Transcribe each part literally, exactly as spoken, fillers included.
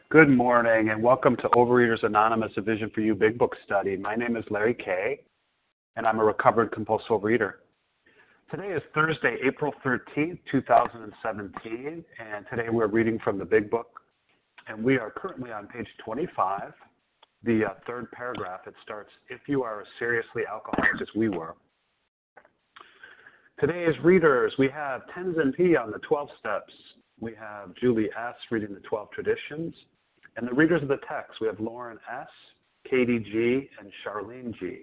Good morning and welcome to Overeaters Anonymous, a Vision for You Big Book study. My name is Larry Kay and I'm a recovered compulsive overeater. Today is Thursday, April thirteenth, two thousand seventeen, and today we're reading from the Big Book, and we are currently on page twenty-five, the uh, third paragraph. It starts, if you are seriously alcoholic as we were. Today's readers, we have Tenzin P. on the twelve steps. We have Julie S. reading the twelve traditions. And the readers of the text, we have Lauren S., Katie G., and Charlene G.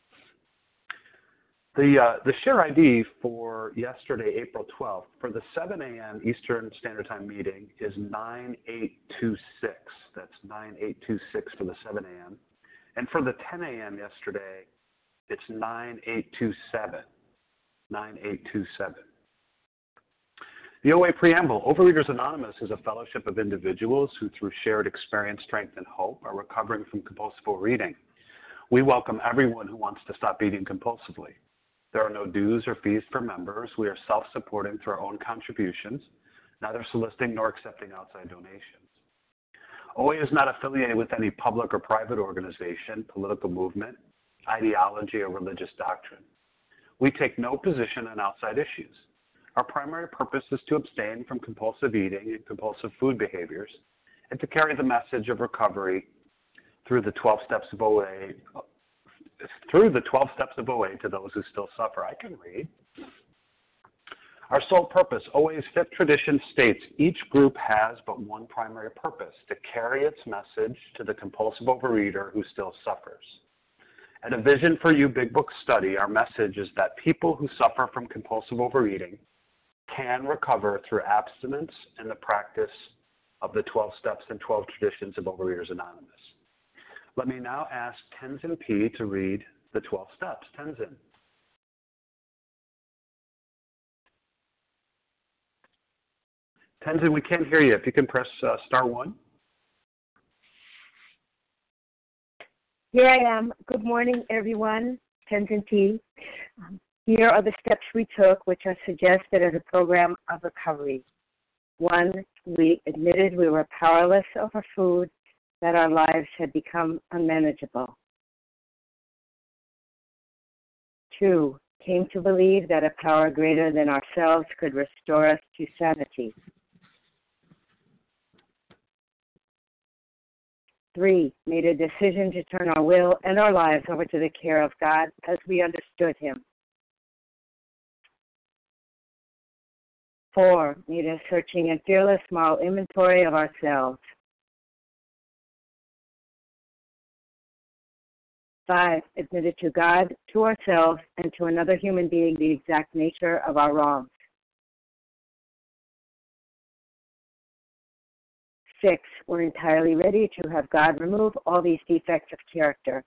The, uh, the share I D for yesterday, April twelfth, for the seven a.m. Eastern Standard Time meeting is nine eight two six. That's nine eight two six for the seven a.m. And for the ten a.m. yesterday, it's nine eight two seven. nine eight two seven. The O A Preamble. Overeaters Anonymous is a fellowship of individuals who, through shared experience, strength, and hope, are recovering from compulsive overeating. We welcome everyone who wants to stop eating compulsively. There are no dues or fees for members. We are self-supporting through our own contributions, neither soliciting nor accepting outside donations. O A is not affiliated with any public or private organization, political movement, ideology, or religious doctrine. We take no position on outside issues. Our primary purpose is to abstain from compulsive eating and compulsive food behaviors and to carry the message of recovery through the twelve steps of O A, through the twelve steps of O A to those who still suffer. I can read. Our sole purpose, O A's fifth tradition states, each group has but one primary purpose, to carry its message to the compulsive overeater who still suffers. At a Vision for You Big Book study, our message is that people who suffer from compulsive overeating can recover through abstinence and the practice of the twelve steps and twelve traditions of Overeaters Anonymous. Let me now ask Tenzin P. to read the twelve steps. Tenzin. Tenzin, we can't hear you. If you can press uh, star one. Here I am. Good morning, everyone. Tenzin P. Um, here are the steps we took, which are suggested as a program of recovery. One, we admitted we were powerless over food, that our lives had become unmanageable. Two, came to believe that a power greater than ourselves could restore us to sanity. Three, made a decision to turn our will and our lives over to the care of God as we understood Him. Four, made a searching and fearless moral inventory of ourselves. Five, admitted to God, to ourselves, and to another human being the exact nature of our wrongs. Six, we're entirely ready to have God remove all these defects of character.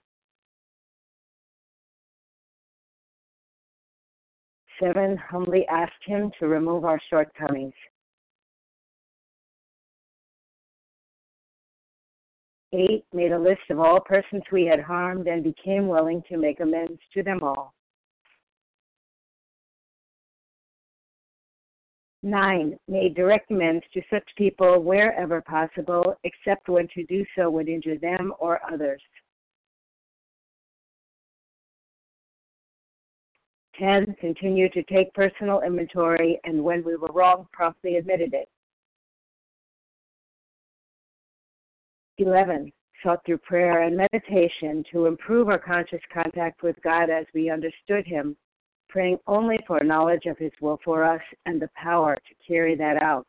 Seven, humbly asked Him to remove our shortcomings. Eight, made a list of all persons we had harmed and became willing to make amends to them all. Nine, made direct amends to such people wherever possible, except when to do so would injure them or others. Ten, continued to take personal inventory, and when we were wrong, promptly admitted it. Eleven, sought through prayer and meditation to improve our conscious contact with God as we understood Him, praying only for knowledge of His will for us and the power to carry that out.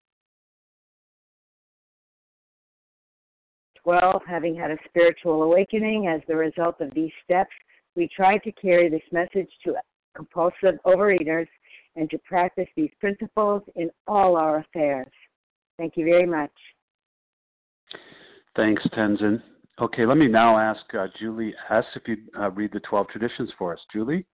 Twelve, having had a spiritual awakening as the result of these steps, we tried to carry this message to compulsive overeaters and to practice these principles in all our affairs. Thank you very much. Thanks, Tenzin. Okay, let me now ask uh, Julie S. if you'd uh, read the twelve traditions for us. Julie?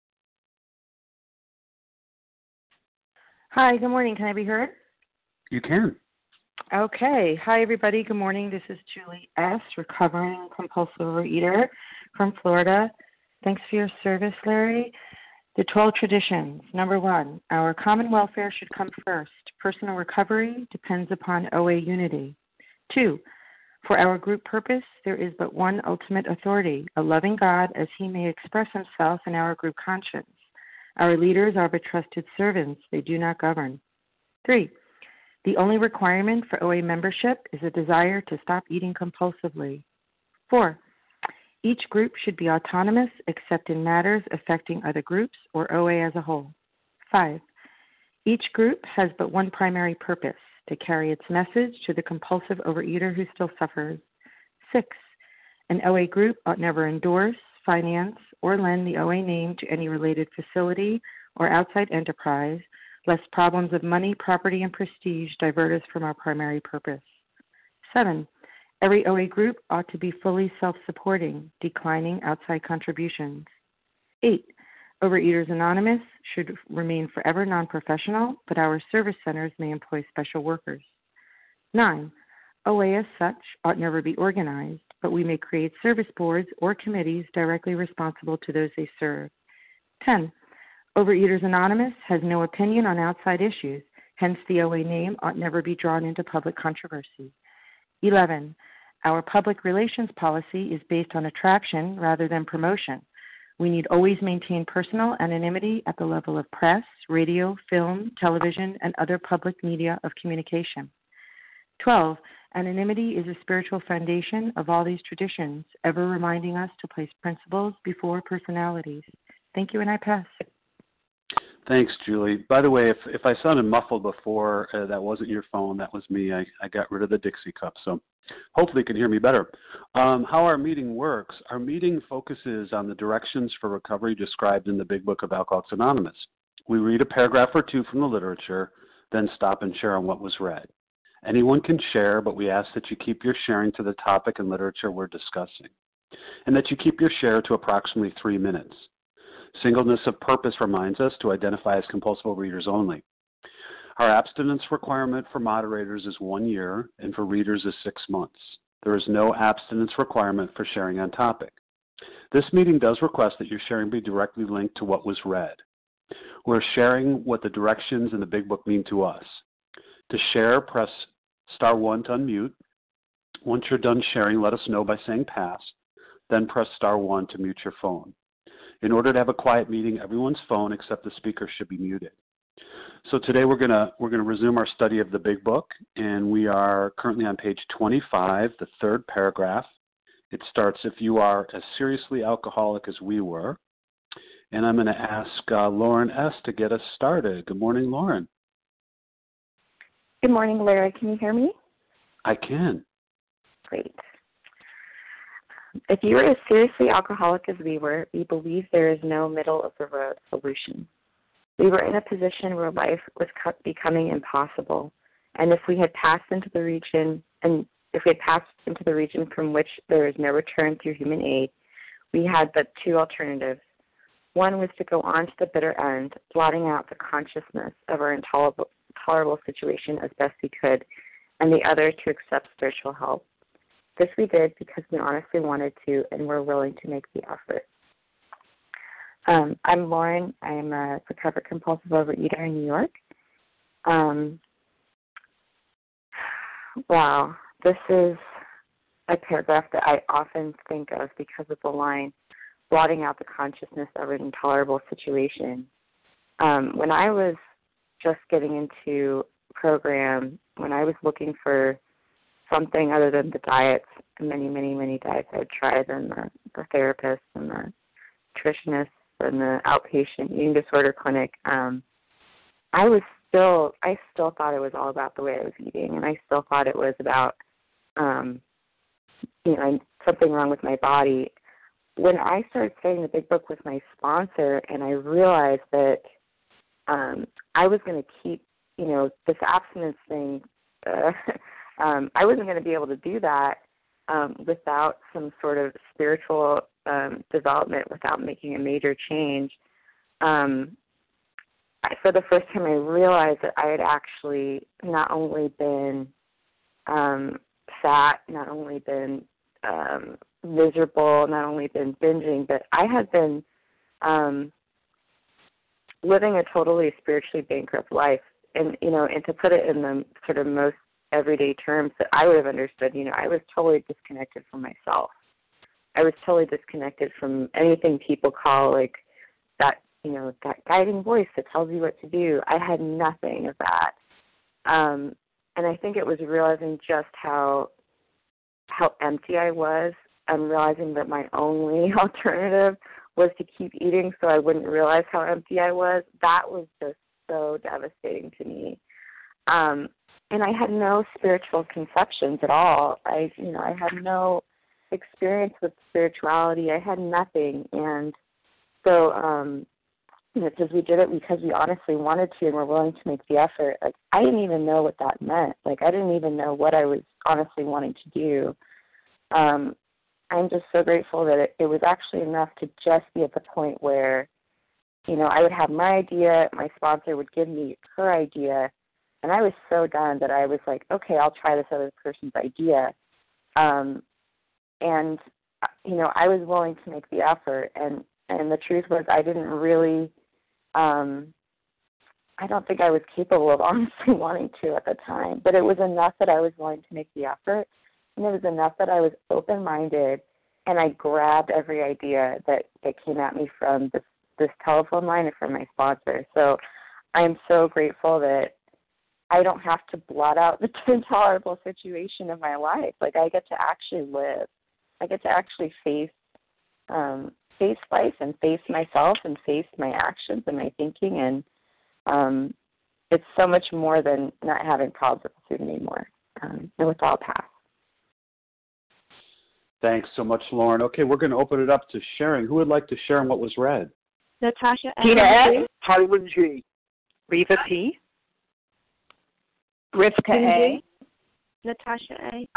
Hi, good morning. Can I be heard? You can. Okay. Hi, everybody. Good morning. This is Julie S., recovering compulsive overeater from Florida. Thanks for your service, Larry. The twelve traditions. Number one, our common welfare should come first. Personal recovery depends upon O A unity. Two, For our group purpose, there is but one ultimate authority, a loving God, as he may express himself in our group conscience. Our leaders are but trusted servants. They do not govern. Three, the only requirement for O A membership is a desire to stop eating compulsively. Four, each group should be autonomous except in matters affecting other groups or O A as a whole. Five, each group has but one primary purpose, to carry its message to the compulsive overeater who still suffers. Six, an O A group ought never endorse, finance, or lend the O A name to any related facility or outside enterprise, lest problems of money, property, and prestige divert us from our primary purpose. Seven, every O A group ought to be fully self-supporting, declining outside contributions. Eight, Overeaters Anonymous should remain forever non-professional, but our service centers may employ special workers. Nine, O A as such ought never be organized, but we may create service boards or committees directly responsible to those they serve. Ten, Overeaters Anonymous has no opinion on outside issues, hence the O A name ought never be drawn into public controversy. Eleven, our public relations policy is based on attraction rather than promotion. We need always maintain personal anonymity at the level of press, radio, film, television, and other public media of communication. Twelve, anonymity is a spiritual foundation of all these traditions, ever reminding us to place principles before personalities. Thank you, and I pass. Thanks, Julie. By the way, if, if I sounded muffled before, uh, that wasn't your phone. That was me. I, I got rid of the Dixie cup, so hopefully you can hear me better. Um, how our meeting works, our meeting focuses on the directions for recovery described in the Big Book of Alcoholics Anonymous. We read a paragraph or two from the literature, then stop and share on what was read. Anyone can share, but we ask that you keep your sharing to the topic and literature we're discussing, and that you keep your share to approximately three minutes. Singleness of purpose reminds us to identify as compulsive readers only. Our abstinence requirement for moderators is one year, and for readers is six months. There is no abstinence requirement for sharing on topic. This meeting does request that your sharing be directly linked to what was read. We're sharing what the directions in the Big Book mean to us. To share, press star one to unmute. Once you're done sharing, let us know by saying pass. Then press star one to mute your phone. In order to have a quiet meeting, everyone's phone except the speaker should be muted. So today we're gonna we're gonna resume our study of the Big Book, and we are currently on page twenty-five, the third paragraph. It starts, "If you are as seriously alcoholic as we were," and I'm going to ask uh, Lauren S. to get us started. Good morning, Lauren. Good morning, Larry. Can you hear me? I can. Great. If you are as seriously alcoholic as we were, we believe there is no middle of the road solution. We were in a position where life was becoming impossible, and if we had passed into the region, and if we had passed into the region from which there is no return through human aid, we had but two alternatives. One was to go on to the bitter end, blotting out the consciousness of our intolerable, intolerable situation as best we could, and the other to accept spiritual help. This we did because we honestly wanted to and were willing to make the effort. Um, I'm Lauren. I am a recovered compulsive overeater in New York. Um, wow, this is a paragraph that I often think of because of the line, blotting out the consciousness of an intolerable situation. Um, when I was just getting into program, when I was looking for something other than the diets, many, many, many diets I'd tried, and the, the therapist and the nutritionist and the outpatient eating disorder clinic, um, I was still, I still thought it was all about the way I was eating, and I still thought it was about, um, you know, something wrong with my body. When I started studying the Big Book with my sponsor, and I realized that um, I was going to keep, you know, this abstinence thing, uh, um, I wasn't going to be able to do that um, without some sort of spiritual um, development, without making a major change. Um, I, for the first time, I realized that I had actually not only been um, fat, not only been um, miserable, not only been binging, but I had been um, living a totally spiritually bankrupt life. And, you know, and to put it in the sort of most everyday terms that I would have understood, you know, I was totally disconnected from myself. I was totally disconnected from anything people call like that, you know, that guiding voice that tells you what to do. I had nothing of that. Um, and I think it was realizing just how how empty I was and realizing that my only alternative was to keep eating so I wouldn't realize how empty I was. That was just so devastating to me. Um, and I had no spiritual conceptions at all. I, you know, I had no experience with spirituality. I had nothing. And so, um, you know, because we did it because we honestly wanted to and were willing to make the effort. Like, I didn't even know what that meant. Like, I didn't even know what I was honestly wanting to do. Um, I'm just so grateful that it, it was actually enough to just be at the point where, you know, I would have my idea, my sponsor would give me her idea, and I was so done that I was like, okay, I'll try this other person's idea. Um, and, you know, I was willing to make the effort, and, and the truth was I didn't really, um, I don't think I was capable of honestly wanting to at the time, but it was enough that I was willing to make the effort. And it was enough that I was open-minded, and I grabbed every idea that, that came at me from this, this telephone line and from my sponsor. So I'm so grateful that I don't have to blot out the intolerable situation of my life. Like, I get to actually live. I get to actually face um, face life and face myself and face my actions and my thinking. And um, it's so much more than not having problems with the food anymore. Um, and with all past. Thanks so much, Lauren. Okay, we're going to open it up to sharing. Who would like to share on what was read? Natasha M. Tina S. Harlan G. Reva P. Rivka A. Natasha A.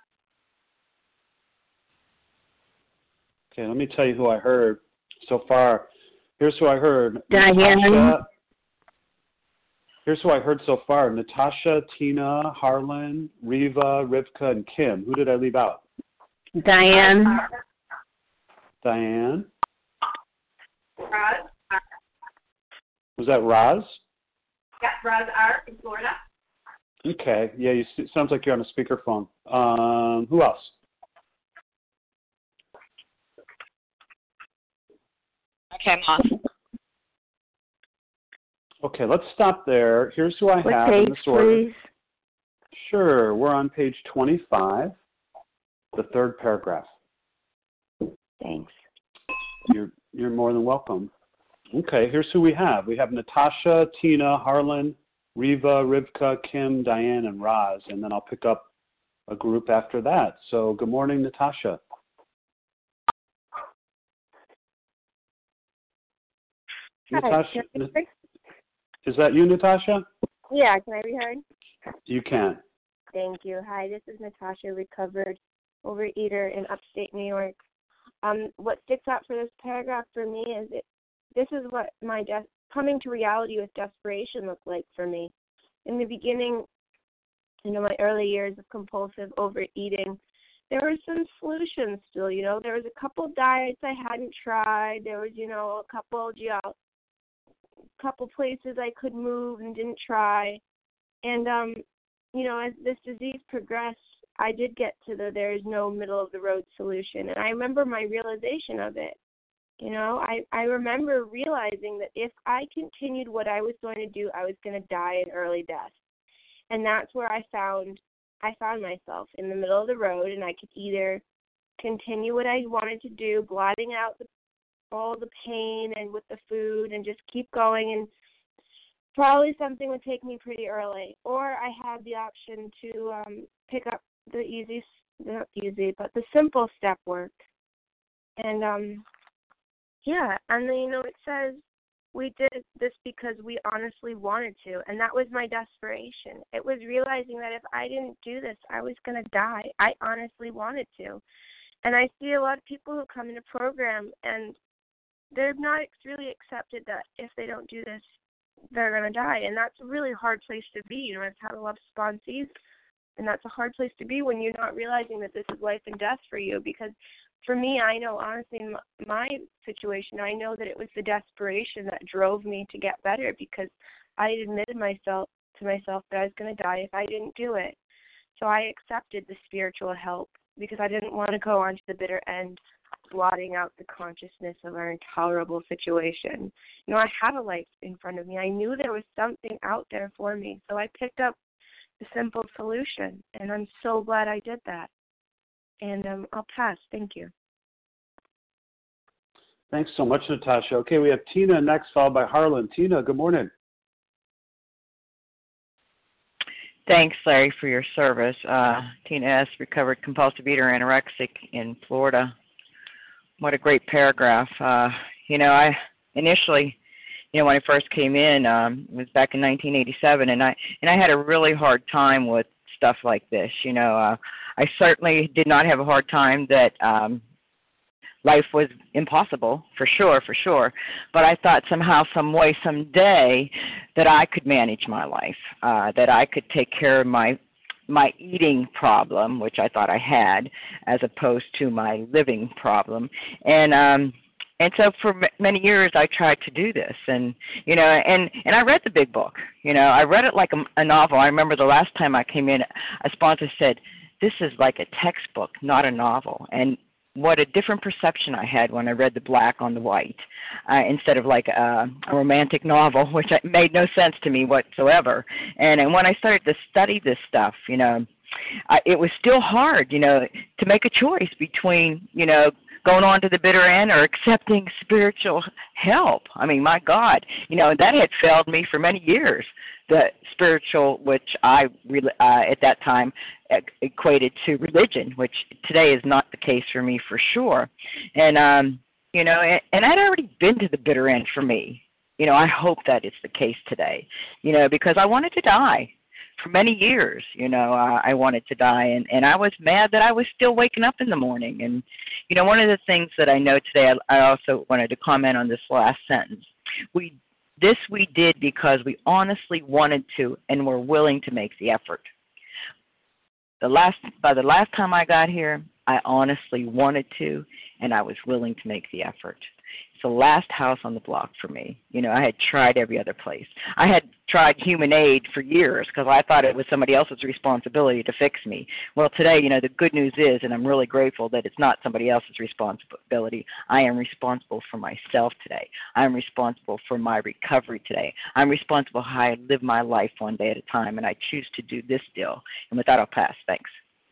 Okay, let me tell you who I heard so far. Here's who I heard. Diane. Natasha. Here's who I heard so far. Natasha, Tina, Harlan, Reva, Rivka, and Kim. Who did I leave out? Diane. Diane. Roz. Was that Roz? Yeah, Roz R. from Florida. Okay. Yeah, you it sounds like you're on a speakerphone. Um, who else? Okay, Moss. Okay, let's stop there. Here's who I What have page, in this order. please? Sure. We're on page twenty-five, the third paragraph. Thanks. You're you're more than welcome. Okay, here's who we have. We have Natasha, Tina, Harlan, Reva, Rivka, Kim, Diane, and Roz, and then I'll pick up a group after that. So good morning, Natasha. Hi, Natasha, can I be heard? is that you, Natasha? Yeah, can I be heard? You can. Thank you. Hi, this is Natasha, recovered overeater in upstate New York. Um, what sticks out for this paragraph for me is it. This is what my de- coming to reality with desperation looked like for me. In the beginning, you know, my early years of compulsive overeating, there were some solutions still. You know, there was a couple diets I hadn't tried. There was, you know, a couple, you know, couple places I could move and didn't try. And, um, you know, as this disease progressed, I did get to the there is no middle of the road solution. And I remember my realization of it. You know, I, I remember realizing that if I continued what I was going to do, I was going to die an early death. And that's where I found I found myself in the middle of the road, and I could either continue what I wanted to do, blotting out the, all the pain and with the food and just keep going, and probably something would take me pretty early. Or I had the option to um, pick up the easy, not easy, but the simple step work. And, um, yeah, and then, you know, it says we did this because we honestly wanted to, and that was my desperation. It was realizing that if I didn't do this, I was going to die. I honestly wanted to. And I see a lot of people who come into program, and they're not really accepted that if they don't do this, they're going to die. And that's a really hard place to be. You know, I've had a lot of sponsees, and that's a hard place to be when you're not realizing that this is life and death for you. Because for me, I know, honestly, in my situation, I know that it was the desperation that drove me to get better, because I admitted myself to myself that I was going to die if I didn't do it. So I accepted the spiritual help because I didn't want to go on to the bitter end, blotting out the consciousness of our intolerable situation. You know, I had a life in front of me. I knew there was something out there for me. So I picked up the simple solution, and I'm so glad I did that. And um, I'll pass. Thank you. Thanks so much, Natasha. Okay, we have Tina next, followed by Harlan. Tina, good morning. Thanks, Larry, for your service. Uh, Tina S., recovered compulsive eater, anorexic in Florida. What a great paragraph. Uh, you know, I initially, you know, when I first came in, um, it was back in nineteen eighty-seven, and I and I had a really hard time with stuff like this. You know, uh, I certainly did not have a hard time that um, life was impossible, for sure, for sure. But I thought somehow, some way, someday that I could manage my life, uh, that I could take care of my my eating problem, which I thought I had, as opposed to my living problem. And um, and so for m- many years I tried to do this. And, you know, and, and I read the big book. You know, I read it like a, a novel. I remember the last time I came in, a sponsor said, this is like a textbook, not a novel. And what a different perception I had when I read the black on the white uh, instead of like a, a romantic novel, which made no sense to me whatsoever. And, and when I started to study this stuff, you know, I, it was still hard, you know, to make a choice between, you know, going on to the bitter end or accepting spiritual help. I mean, my God, you know, that had failed me for many years. The spiritual, which I uh, at that time equated to religion, which today is not the case for me for sure. And, um, you know, and, and I'd already been to the bitter end for me. You know, I hope that it's the case today, you know, because I wanted to die. For many years, you know, uh, I wanted to die, and, and I was mad that I was still waking up in the morning. And, you know, one of the things that I know today, I, I also wanted to comment on this last sentence. We This we did because we honestly wanted to and were willing to make the effort. The last, by the last time I got here, I honestly wanted to, and I was willing to make the effort. It's the last house on the block for me. You know, I had tried every other place. I had tried human aid for years because I thought it was somebody else's responsibility to fix me. Well, today, you know, the good news is, and I'm really grateful that it's not somebody else's responsibility. I am responsible for myself today. I'm responsible for my recovery today. I'm responsible for how I live my life one day at a time, and I choose to do this deal. And with that, I'll pass. Thanks.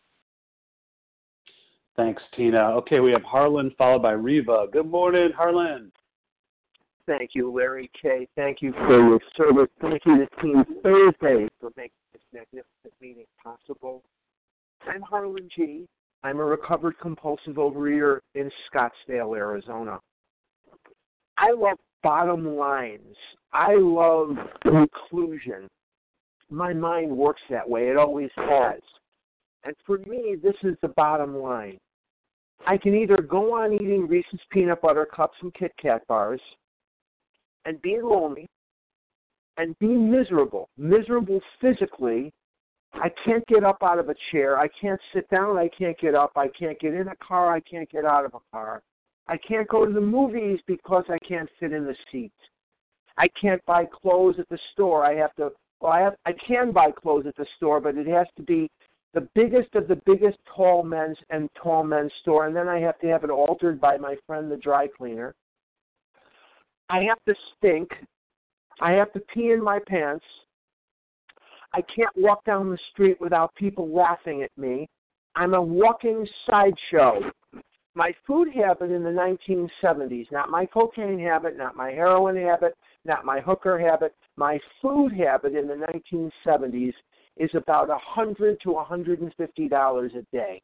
Thanks, Tina. Okay, we have Harlan followed by Reva. Good morning, Harlan. Thank you, Larry K. Thank you for your service. Thank you to Team Thursday for making this magnificent meeting possible. I'm Harlan G. I'm a recovered compulsive overeater in Scottsdale, Arizona. I love bottom lines. I love conclusion. My mind works that way. It always has. And for me, this is the bottom line. I can either go on eating Reese's peanut butter cups and Kit Kat bars and be lonely and be miserable, miserable physically. I can't get up out of a chair. I can't sit down. I can't get up. I can't get in a car. I can't get out of a car. I can't go to the movies because I can't fit in the seat. I can't buy clothes at the store. I have to, well, I, have, I can buy clothes at the store, but it has to be the biggest of the biggest tall men's and tall men's store, and then I have to have it altered by my friend, the dry cleaner. I have to stink. I have to pee in my pants. I can't walk down the street without people laughing at me. I'm a walking sideshow. My food habit in the nineteen seventies, not my cocaine habit, not my heroin habit, not my hooker habit, my food habit in the nineteen seventies is about one hundred to one hundred fifty dollars a day.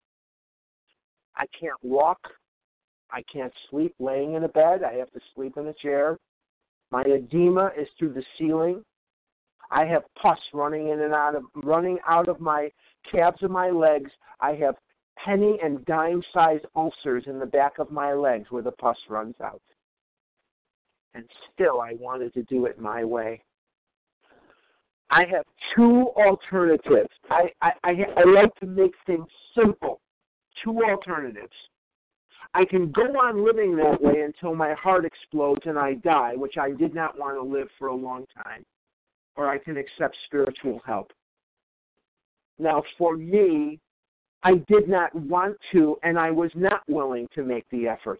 I can't walk. I can't sleep laying in a bed. I have to sleep in a chair. My edema is through the ceiling. I have pus running in and out of running out of my calves of my legs. I have penny and dime-sized ulcers in the back of my legs where the pus runs out. And still, I wanted to do it my way. I have two alternatives. I, I, I, I like to make things simple. Two alternatives. I can go on living that way until my heart explodes and I die, which I did not want to live for a long time. Or I can accept spiritual help. Now, for me, I did not want to, and I was not willing to make the effort.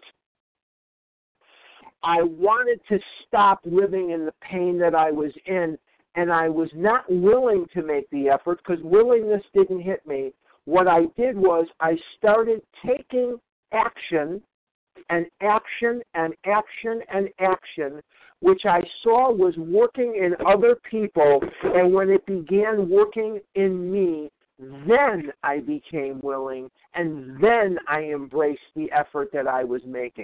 I wanted to stop living in the pain that I was in, and I was not willing to make the effort because willingness didn't hit me. What I did was I started taking action and action and action and action, which I saw was working in other people, and when it began working in me, then I became willing, and then I embraced the effort that I was making.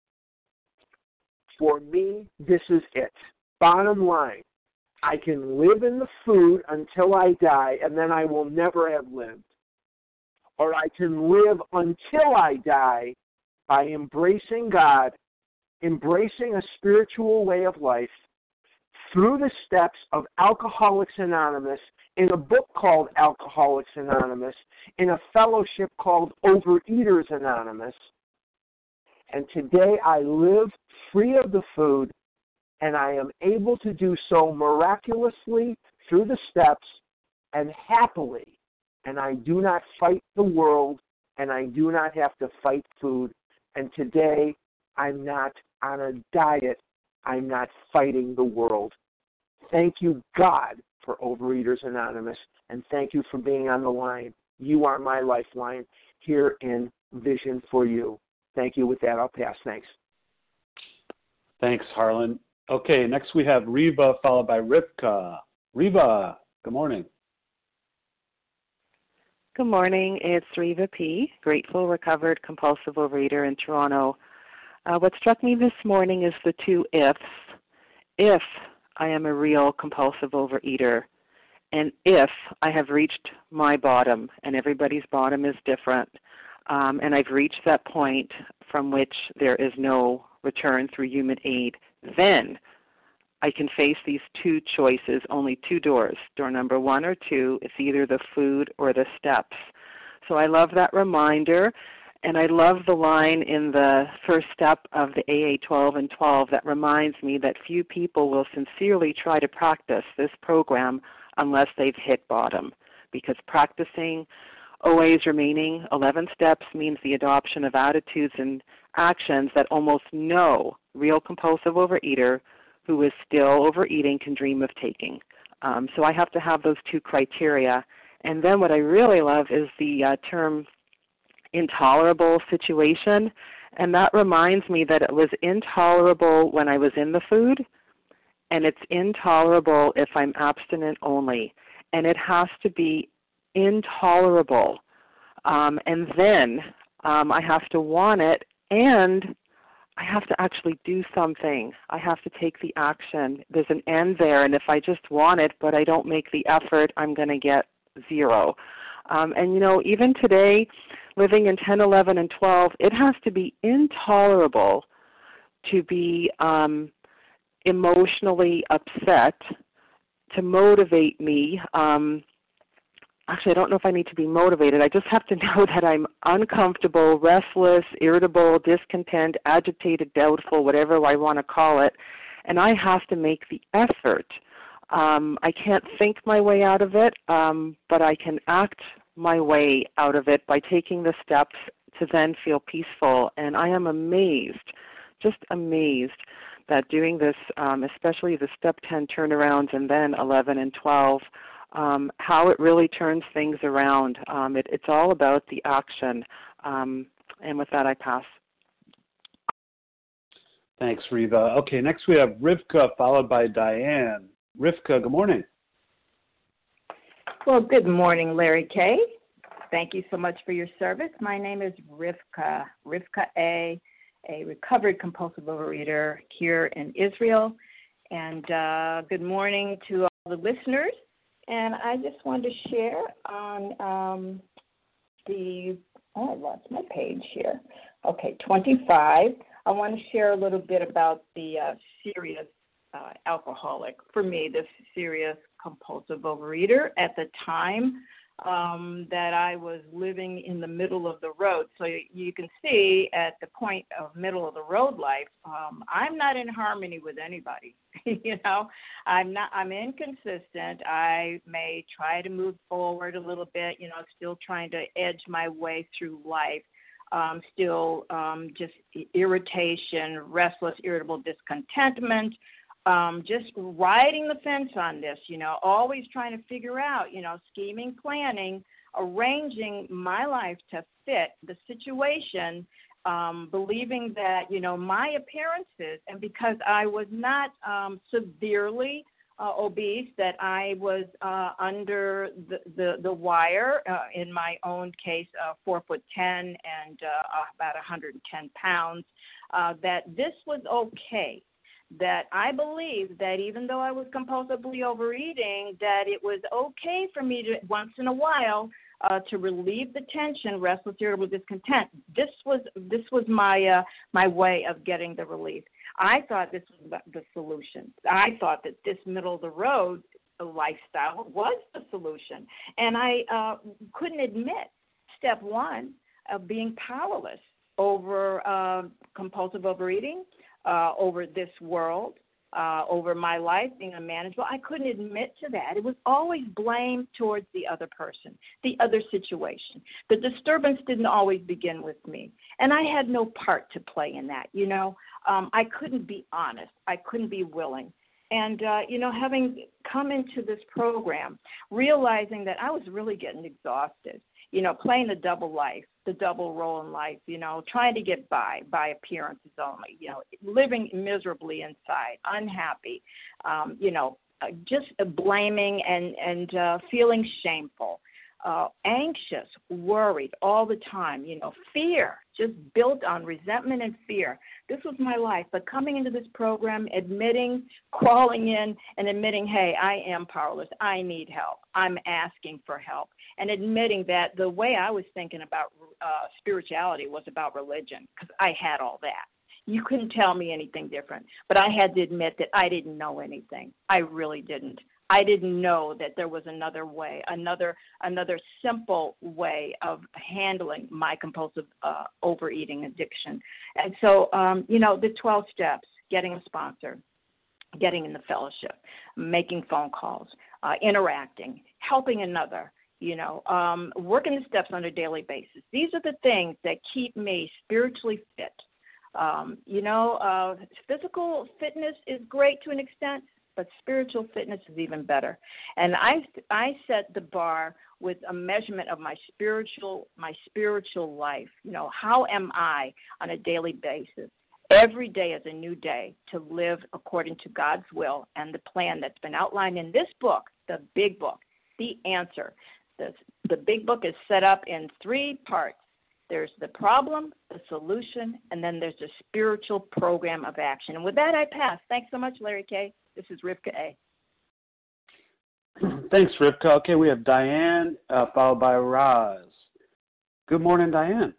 For me, this is it. Bottom line, I can live in the food until I die, and then I will never have lived. Or I can live until I die by embracing God, embracing a spiritual way of life through the steps of Alcoholics Anonymous, in a book called Alcoholics Anonymous, in a fellowship called Overeaters Anonymous. And today I live free of the food, and I am able to do so miraculously through the steps and happily. And I do not fight the world, and I do not have to fight food. And today I'm not on a diet. I'm not fighting the world. Thank you, God, for Overeaters Anonymous, and thank you for being on the line. You are my lifeline here in Vision for You. Thank you. With that, I'll pass. Thanks. Thanks, Harlan. Okay, next we have Reva, followed by Rivka. Reva, good morning. Good morning. It's Reva P., grateful, recovered, compulsive overeater in Toronto. Uh, what struck me this morning is the two ifs. If I am a real compulsive overeater, and if I have reached my bottom, and everybody's bottom is different, um, and I've reached that point from which there is no return through human aid, then I can face these two choices, only two doors, door number one or two. It's either the food or the steps. So I love that reminder, and I love the line in the first step of the A A twelve and twelve that reminds me that few people will sincerely try to practice this program unless they've hit bottom, because practicing O A's remaining eleven steps means the adoption of attitudes and actions that almost no real compulsive overeater who is still overeating can dream of taking. Um, so I have to have those two criteria. And then what I really love is the uh, term intolerable situation, and that reminds me that it was intolerable when I was in the food, and it's intolerable if I'm abstinent only. And it has to be intolerable. Um, and then um, I have to want it, and I have to actually do something. I have to take the action. There's an end there, and if I just want it but I don't make the effort, I'm going to get zero. Um, and, you know, even today, living in ten, eleven, and twelve, it has to be intolerable to be um, emotionally upset to motivate me. Um, Actually, I don't know if I need to be motivated. I just have to know that I'm uncomfortable, restless, irritable, discontent, agitated, doubtful, whatever I want to call it, and I have to make the effort. Um, I can't think my way out of it, um, but I can act my way out of it by taking the steps to then feel peaceful. And I am amazed, just amazed, that doing this, um, especially the step ten turnarounds and then eleven and twelve, Um, how it really turns things around. Um, it, it's all about the action. Um, and with that, I pass. Thanks, Reva. Okay, next we have Rivka, followed by Diane. Rivka, good morning. Well, good morning, Larry K. Thank you so much for your service. My name is Rivka, Rivka A., a recovered compulsive overeater here in Israel. And uh, good morning to all the listeners. And I just wanted to share on um, the, oh, I lost my page here. Okay, twenty-five. I want to share a little bit about the uh, serious uh, alcoholic. For me, the serious compulsive overeater at the time um, that I was living in the middle of the road. So you, you can see at the point of middle of the road life, um, I'm not in harmony with anybody. you know, I'm not. I'm inconsistent. I may try to move forward a little bit. You know, still trying to edge my way through life. Um, still, um, just irritation, restless, irritable discontentment. Um, just riding the fence on this. You know, always trying to figure out. You know, scheming, planning, arranging my life to fit the situation. Um, believing that, you know, my appearances, and because I was not um, severely uh, obese, that I was uh, under the, the, the wire, uh, in my own case, uh, four foot ten and uh, about one hundred ten pounds, uh, that this was okay. That I believe that even though I was compulsively overeating, that it was okay for me to once in a while Uh, to relieve the tension, restless, irritable, discontent. This was this was my uh, my way of getting the relief. I thought this was the solution. I thought that this middle of the road lifestyle was the solution, and I uh, couldn't admit step one of being powerless over uh, compulsive overeating, uh, over this world. Uh, over my life being unmanageable. I couldn't admit to that. It was always blame towards the other person, the other situation. The disturbance didn't always begin with me, and I had no part to play in that. You know, um, I couldn't be honest. I couldn't be willing. And, uh, you know, having come into this program, realizing that I was really getting exhausted, you know, playing the double life, the double role in life, you know, trying to get by, by appearances only, you know, living miserably inside, unhappy, um, you know, uh, just blaming and, and uh, feeling shameful, uh, anxious, worried all the time, you know, fear, just built on resentment and fear. This was my life. But coming into this program, admitting, crawling in and admitting, hey, I am powerless. I need help. I'm asking for help. And admitting that the way I was thinking about uh, spirituality was about religion, because I had all that. You couldn't tell me anything different. But I had to admit that I didn't know anything. I really didn't. I didn't know that there was another way, another another simple way of handling my compulsive uh, overeating addiction. And so, um, you know, the twelve steps, getting a sponsor, getting in the fellowship, making phone calls, uh, interacting, helping another, you know, um, working the steps on a daily basis. These are the things that keep me spiritually fit. Um, you know, uh, physical fitness is great to an extent, but spiritual fitness is even better. And I I set the bar with a measurement of my spiritual my spiritual life. You know, how am I on a daily basis? Every day is a new day to live according to God's will and the plan that's been outlined in this book, the big book, The Answer. The, the big book is set up in three parts. There's the problem, the solution, and then there's a spiritual program of action. And with that, I pass. Thanks so much, Larry K. This is Rivka A. Thanks, Rivka. Okay, we have Diane, uh, followed by Roz. Good morning, Diane.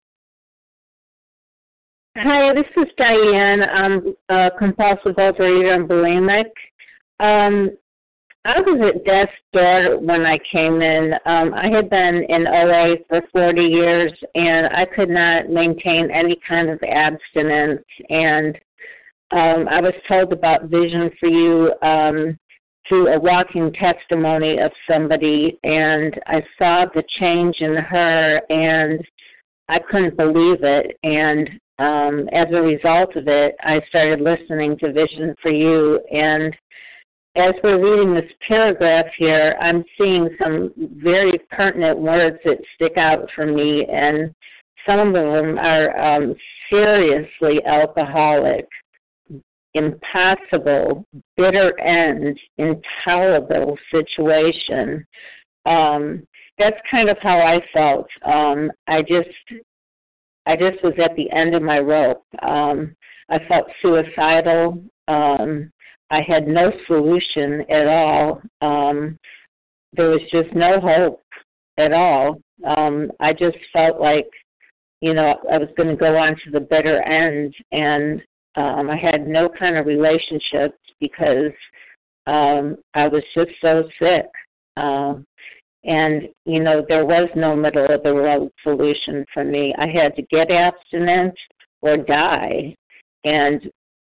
Hi, this is Diane. I'm a compulsive overeater and bulimic. Um, I was at death's door when I came in. Um, I had been in O A for forty years, and I could not maintain any kind of abstinence. And um, I was told about Vision for You um, through a walking testimony of somebody, and I saw the change in her, and I couldn't believe it. And um, as a result of it, I started listening to Vision for You, and as we're reading this paragraph here, I'm seeing some very pertinent words that stick out for me, and some of them are um, seriously alcoholic, impossible, bitter end, intolerable situation. Um, that's kind of how I felt. Um, I just, I just was at the end of my rope. Um, I felt suicidal. Um, I had no solution at all. Um, there was just no hope at all. Um, I just felt like, you know, I was going to go on to the bitter end, and um, I had no kind of relationships because um, I was just so sick. Um, and, you know, there was no middle of the road solution for me. I had to get abstinent or die. And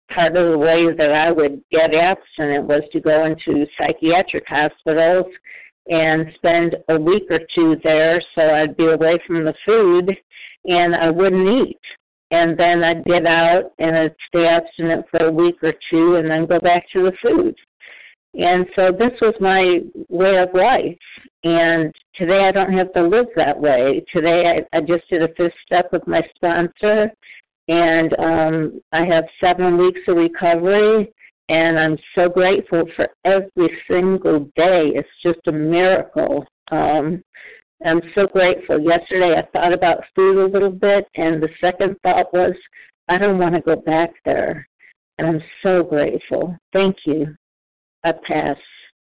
part of the way that I would get abstinent was to go into psychiatric hospitals and spend a week or two there, so I'd be away from the food and I wouldn't eat. And then I'd get out and I'd stay abstinent for a week or two and then go back to the food. And so this was my way of life. And today I don't have to live that way. Today I, I just did a fifth step with my sponsor, and um, I have seven weeks of recovery, and I'm so grateful for every single day. It's just a miracle. Um, I'm so grateful. Yesterday I thought about food a little bit, and the second thought was, I don't want to go back there. And I'm so grateful. Thank you. I pass.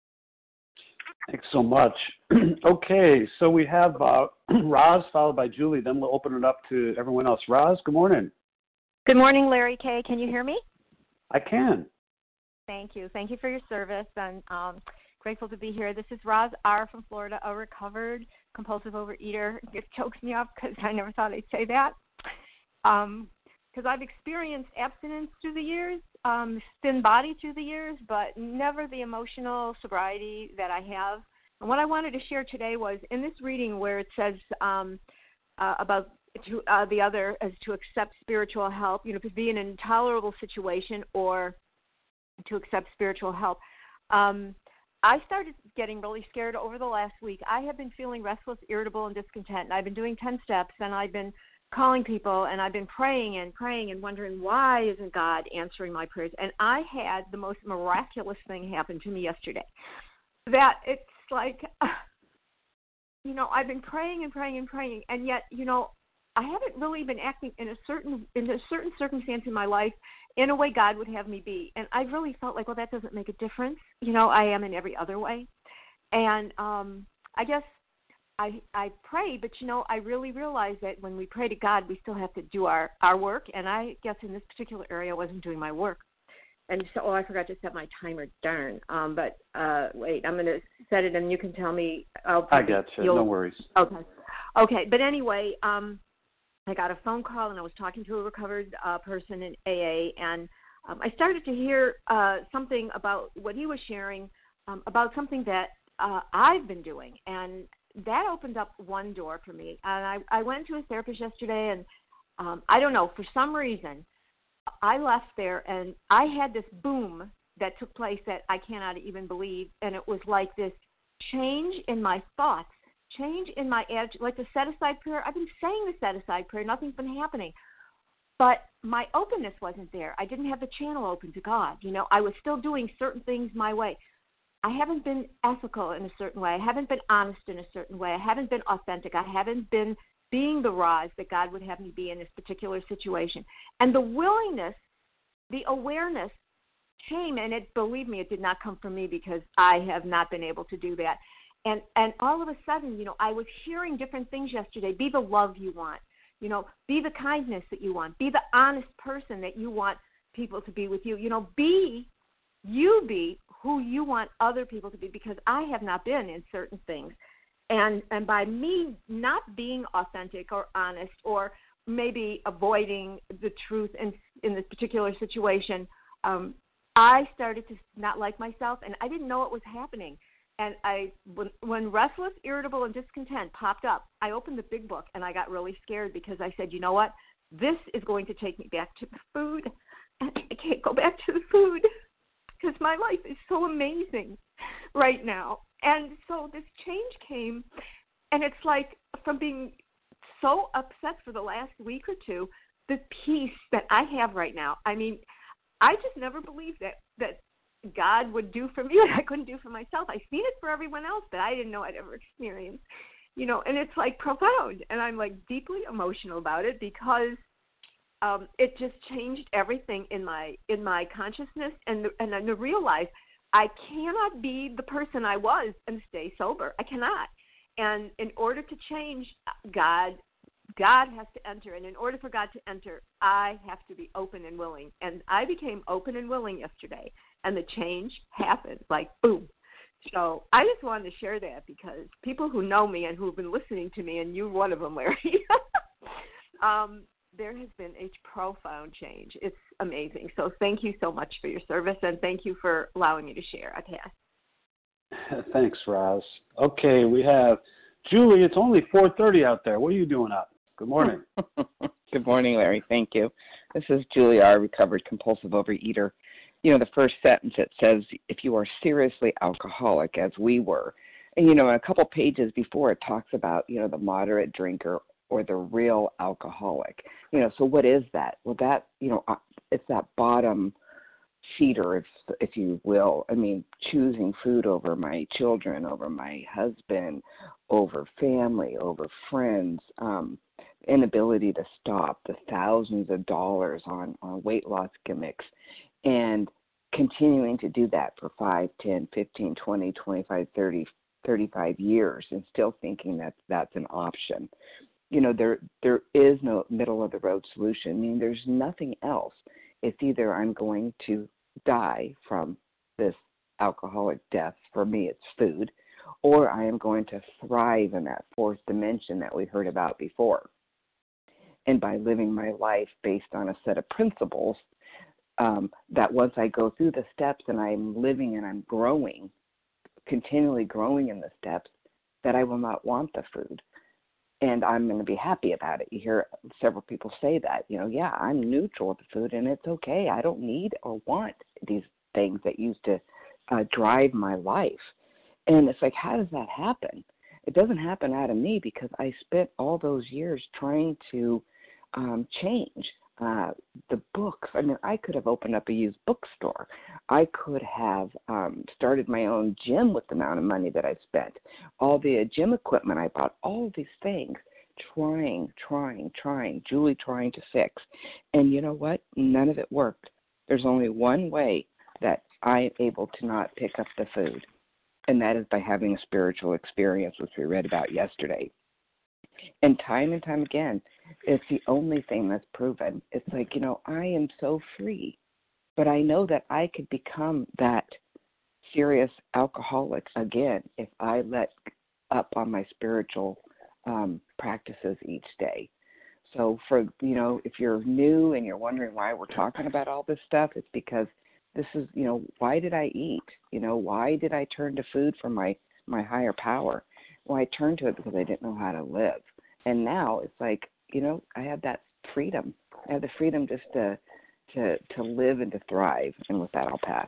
Thanks so much. Okay, so we have uh, Roz followed by Julie. Then we'll open it up to everyone else. Roz, good morning. Good morning, Larry K. Can you hear me? I can. Thank you. Thank you for your service. I'm um, grateful to be here. This is Roz R. from Florida, a recovered compulsive overeater. It chokes me up because I never thought I'd say that. Um, because I've experienced abstinence through the years, um, thin body through the years, but never the emotional sobriety that I have. And what I wanted to share today was in this reading where it says um, uh, about to, uh, the other as to accept spiritual help, you know, to be in an intolerable situation or to accept spiritual help. Um, I started getting really scared over the last week. I have been feeling restless, irritable, and discontent. And I've been doing ten steps, and I've been calling people, and I've been praying and praying and wondering, why isn't God answering my prayers? And I had the most miraculous thing happen to me yesterday. That it's like, you know, I've been praying and praying and praying, and yet, you know, I haven't really been acting in a certain in a certain circumstance in my life in a way God would have me be. And I really felt like, well, that doesn't make a difference. You know, I am in every other way. And um, I guess I, I pray, but, you know, I really realize that when we pray to God, we still have to do our, our work. And I guess in this particular area, I wasn't doing my work. And so, oh, I forgot to set my timer, darn. Um, but uh, wait, I'm going to set it, and you can tell me. I'll I got you. No worries. Okay. Okay. But anyway, um, I got a phone call, and I was talking to a recovered uh, person in A A, and um, I started to hear uh, something about what he was sharing um, about something that uh, I've been doing. And that opened up one door for me. And I, I went to a therapist yesterday, and um, I don't know, for some reason, I left there, and I had this boom that took place that I cannot even believe, and it was like this change in my thoughts, change in my attitude, like the set-aside prayer. I've been saying the set-aside prayer. Nothing's been happening. But my openness wasn't there. I didn't have the channel open to God. You know, I was still doing certain things my way. I haven't been ethical in a certain way. I haven't been honest in a certain way. I haven't been authentic. I haven't been being the Roz that God would have me be in this particular situation. And the willingness, the awareness came, and it, believe me, it did not come from me because I have not been able to do that. And and all of a sudden, you know, I was hearing different things yesterday. Be the love you want. You know, be the kindness that you want. Be the honest person that you want people to be with you. You know, be, you be who you want other people to be, because I have not been in certain things. And and by me not being authentic or honest, or maybe avoiding the truth in, in this particular situation, um, I started to not like myself, and I didn't know it was happening. And I, when, when restless, irritable, and discontent popped up, I opened the big book, and I got really scared because I said, you know what? This is going to take me back to the food. And I can't go back to the food because my life is so amazing right now. And so this change came, and it's like from being so upset for the last week or two, the peace that I have right now. I mean, I just never believed that, that God would do for me what I couldn't do for myself. I've seen it for everyone else, but I didn't know I'd ever experienced, you know, and it's like profound. And I'm like deeply emotional about it because um, it just changed everything in my in my consciousness, and and then to realize I cannot be the person I was and stay sober. I cannot. And in order to change, God, God has to enter. And in order for God to enter, I have to be open and willing. And I became open and willing yesterday, and the change happened, like boom. So I just wanted to share that because people who know me and who have been listening to me, and you're one of them, Larry, um, there has been a profound change. It's amazing. So thank you so much for your service, and thank you for allowing me to share. I pass. Thanks, Roz. Okay, we have Julie. It's only four thirty out there. What are you doing up? Good morning. Good morning, Larry. Thank you. This is Julie, our recovered compulsive overeater. You know, the first sentence, it says, if you are seriously alcoholic, as we were. And, you know, a couple pages before, it talks about, you know, the moderate drinker or the real alcoholic. You know, so what is that? Well, that, you know, it's that bottom feeder, if, if you will. I mean, choosing food over my children, over my husband, over family, over friends, um, inability to stop, the thousands of dollars on, on weight loss gimmicks, and continuing to do that for five, ten, fifteen, twenty, twenty-five, thirty, thirty-five years and still thinking that that's an option. You know, there there is no middle of the road solution. I mean, there's nothing else. It's either I'm going to die from this alcoholic death, for me it's food, or I am going to thrive in that fourth dimension that we heard about before. And by living my life based on a set of principles, um, that once I go through the steps and I'm living and I'm growing, continually growing in the steps, that I will not want the food. And I'm going to be happy about it. You hear several people say that, you know, yeah, I'm neutral with the food and it's okay. I don't need or want these things that used to uh, drive my life. And it's like, how does that happen? It doesn't happen out of me because I spent all those years trying to um, change. Uh, the books, I mean, I could have opened up a used bookstore. I could have um, started my own gym with the amount of money that I spent. All the uh, gym equipment I bought, all of these things, trying, trying, trying, Julie trying to fix. And you know what? None of it worked. There's only one way that I am able to not pick up the food, and that is by having a spiritual experience, which we read about yesterday. And time and time again, it's the only thing that's proven. It's like, you know, I am so free, but I know that I could become that serious alcoholic again if I let up on my spiritual um, practices each day. So for, you know, if you're new and you're wondering why we're talking about all this stuff, it's because this is, you know, why did I eat? You know, why did I turn to food for my, my higher power? Well, I turned to it because I didn't know how to live. And now it's like, you know, I have that freedom. I have the freedom just to to to live and to thrive. And with that, I'll pass.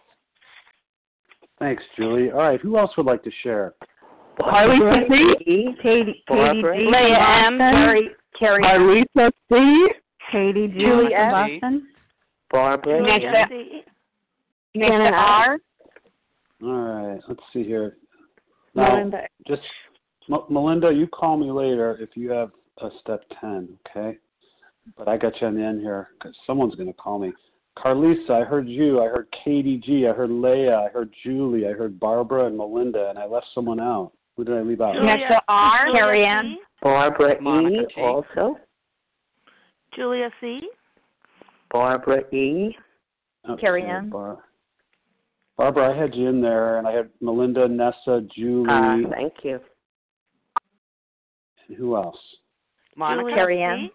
Thanks, Julie. All right, who else would like to share? Harley C. Katie, Katie D. Leah M. Carrie, Carrie. Marisa C. Katie G. Julie from S. Boston. Barbara. Next Next R. All right, let's see here. Now, Melinda. just M- Melinda, you call me later if you have a step ten, okay? But I got you on the end here because someone's going to call me. Carlisa, I heard you. I heard Katie G. I heard Leah. I heard Julie. I heard Barbara and Melinda, and I left someone out. Who did I leave out? Next to R. Carrie Ann. Barbara Monica E. G. also. Julia C. Barbara E. Okay, Carrie Ann. Bar- Barbara, I had you in there, and I had Melinda, Nessa, Julie. Uh, thank you. And who else? Monica Carrie Ann.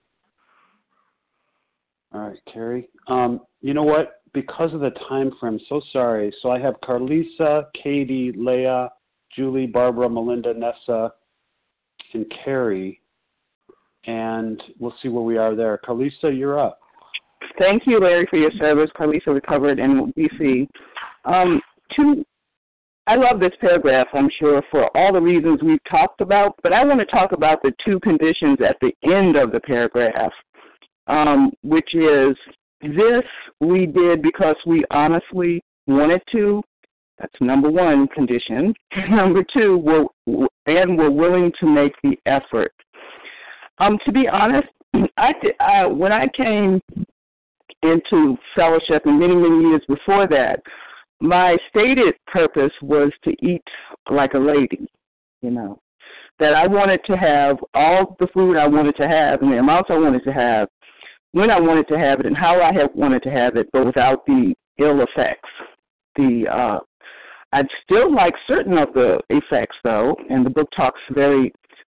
All right, Carrie. Um, you know what? Because of the time frame, so sorry. So I have Carlisa, Katie, Leah, Julie, Barbara, Melinda, Nessa, and Carrie. And we'll see where we are there. Carlisa, you're up. Thank you, Larry, for your service. Carlisa Recovered in B C. Um, two, I love this paragraph, I'm sure, for all the reasons we've talked about, but I want to talk about the two conditions at the end of the paragraph, um, which is this we did because we honestly wanted to. That's number one condition. Number two, we're, and we're willing to make the effort. Um, to be honest, I, I, when I came into fellowship and many, many years before that, my stated purpose was to eat like a lady, you know, that I wanted to have all the food I wanted to have and the amounts I wanted to have, when I wanted to have it and how I had wanted to have it, but without the ill effects. The uh, I'd still like certain of the effects, though, and the book talks very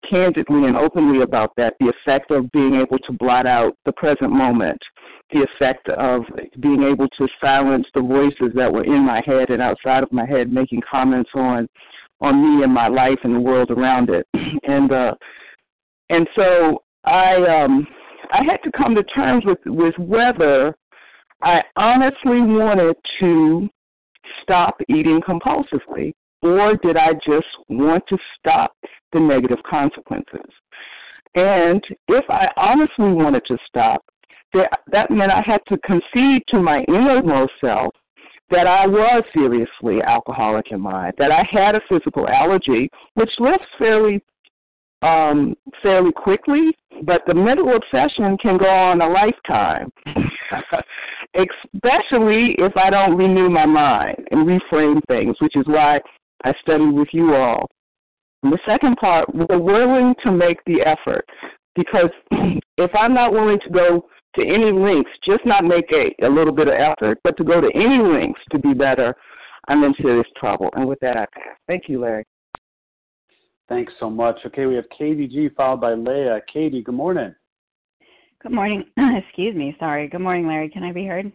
candidly and openly about that, the effect of being able to blot out the present moment, the effect of being able to silence the voices that were in my head and outside of my head making comments on on me and my life and the world around it. And uh, and so I um, I had to come to terms with, with whether I honestly wanted to stop eating compulsively, or did I just want to stop the negative consequences? And if I honestly wanted to stop, that, that meant I had to concede to my innermost self that I was seriously alcoholic in mind, that I had a physical allergy, which lifts fairly um, fairly quickly, but the mental obsession can go on a lifetime, especially if I don't renew my mind and reframe things, which is why I study with you all. And the second part, we're willing to make the effort, because if I'm not willing to go to any lengths, just not make a, a little bit of effort, but to go to any lengths to be better, I'm in serious trouble. And with that, I pass. Thank you, Larry. Thanks so much. Okay, we have Katie G followed by Leah. Katie, good morning. Good morning. Excuse me. Sorry. Good morning, Larry. Can I be heard?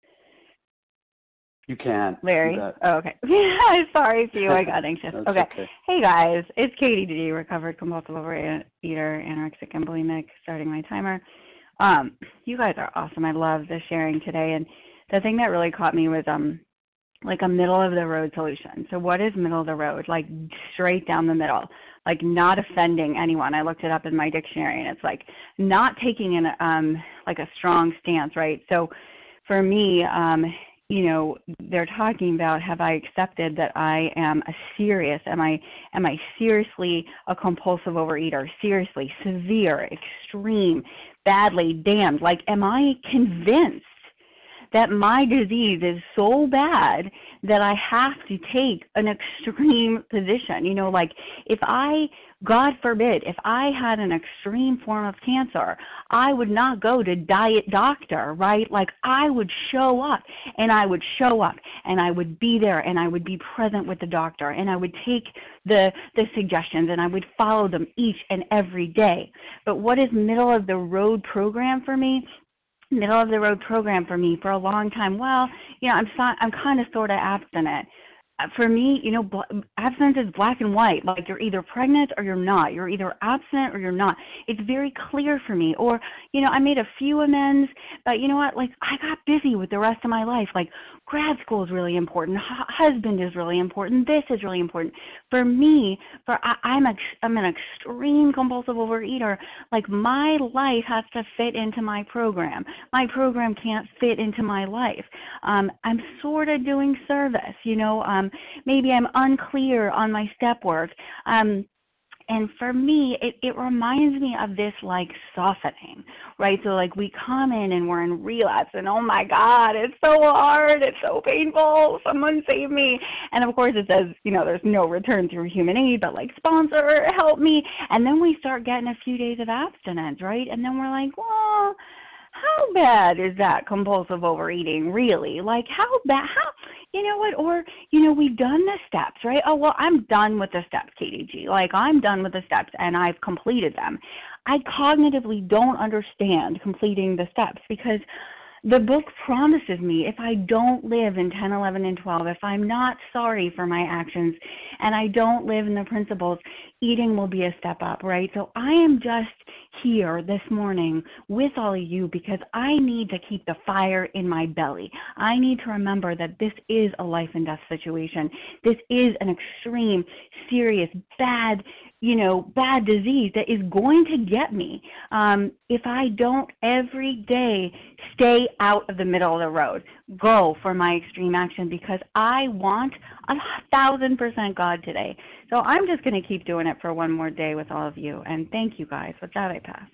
You can. Larry? You oh, okay. Sorry for you. I got anxious. okay. okay. Hey, guys. It's Katie G, recovered compulsive overeater, anorexic, and bulimic, starting my timer. Um, you guys are awesome. I love the sharing today. And the thing that really caught me was um, like a middle of the road solution. So what is middle of the road? Like straight down the middle, like not offending anyone. I looked it up in my dictionary, and it's like not taking an um, like a strong stance, right? So for me, um, you know, they're talking about, have I accepted that I am a serious, am I am I seriously a compulsive overeater, seriously, severe, extreme, badly damned? Like, am I convinced that my disease is so bad that I have to take an extreme position? You know, like if I, God forbid, if I had an extreme form of cancer, I would not go to diet doctor, right? Like I would show up and I would show up and I would be there and I would be present with the doctor and I would take the, the suggestions and I would follow them each and every day. But what is middle of the road program for me? Middle of the road program for me for a long time. Well, you know, I'm so, I'm kind of sort of abstinent. For me, you know, bl- abstinence is black and white. Like you're either pregnant or you're not. You're either abstinent or you're not. It's very clear for me. Or, you know, I made a few amends, but you know what? Like I got busy with the rest of my life. Like grad school is really important. H- husband is really important. This is really important. For me, for I, I'm a, I'm an extreme compulsive overeater. Like my life has to fit into my program. My program can't fit into my life. Um, I'm sort of doing service, you know. Um, maybe I'm unclear on my step work. Um, And for me, it, it reminds me of this like softening, right? So like we come in and we're in relapse and oh my God, it's so hard. It's so painful. Someone save me. And of course it says, you know, there's no return through human aid, but like sponsor, help me. And then we start getting a few days of abstinence, right? And then we're like, well, how bad is that compulsive overeating really? Like how bad, how, you know what, or, you know, we've done the steps, right? Oh, well, I'm done with the steps, K D G. Like I'm done with the steps and I've completed them. I cognitively don't understand completing the steps because the book promises me if I don't live in ten, eleven, and twelve, if I'm not sorry for my actions and I don't live in the principles, eating will be a step up, right? So I am just here this morning with all of you because I need to keep the fire in my belly. I need to remember that this is a life and death situation. This is an extreme, serious, bad, you know, bad disease that is going to get me um, if I don't every day stay out of the middle of the road, go for my extreme action because I want a thousand percent God today. So I'm just going to keep doing it for one more day with all of you. And thank you guys. With that, I pass.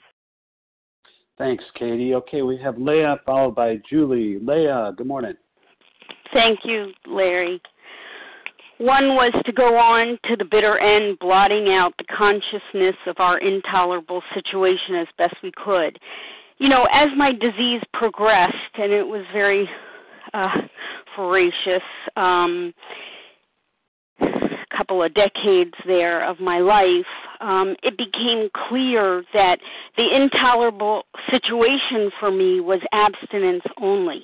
Thanks, Katie. Okay, we have Leah followed by Julie. Leah, good morning. Thank you, Larry. One was to go on to the bitter end, blotting out the consciousness of our intolerable situation as best we could. You know, as my disease progressed, and it was very uh, voracious, um, a couple of decades there of my life, um, it became clear that the intolerable situation for me was abstinence only.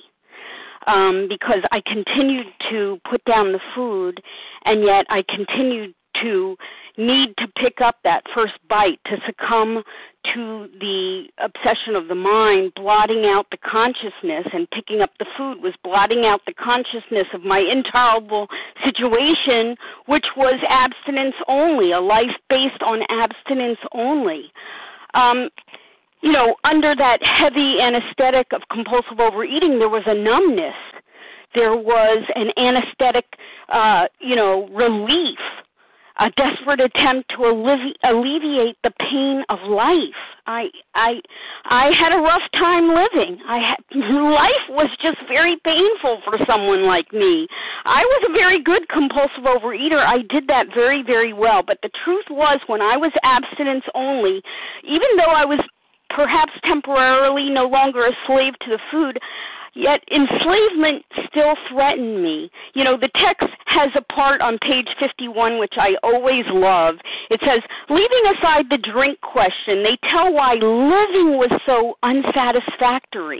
Um, because I continued to put down the food, and yet I continued to need to pick up that first bite, to succumb to the obsession of the mind, blotting out the consciousness, and picking up the food was blotting out the consciousness of my intolerable situation, which was abstinence only, a life based on abstinence only. Um, You know, under that heavy anesthetic of compulsive overeating, there was a numbness. There was an anesthetic, uh, you know, relief, a desperate attempt to allevi- alleviate the pain of life. I, I, I had a rough time living. I had, life was just very painful for someone like me. I was a very good compulsive overeater. I did that very, very well. But the truth was, when I was abstinence only, even though I was perhaps temporarily no longer a slave to the food, yet enslavement still threatened me. You know, the text has a part on page fifty-one, which I always love. It says, leaving aside the drink question, they tell why living was so unsatisfactory.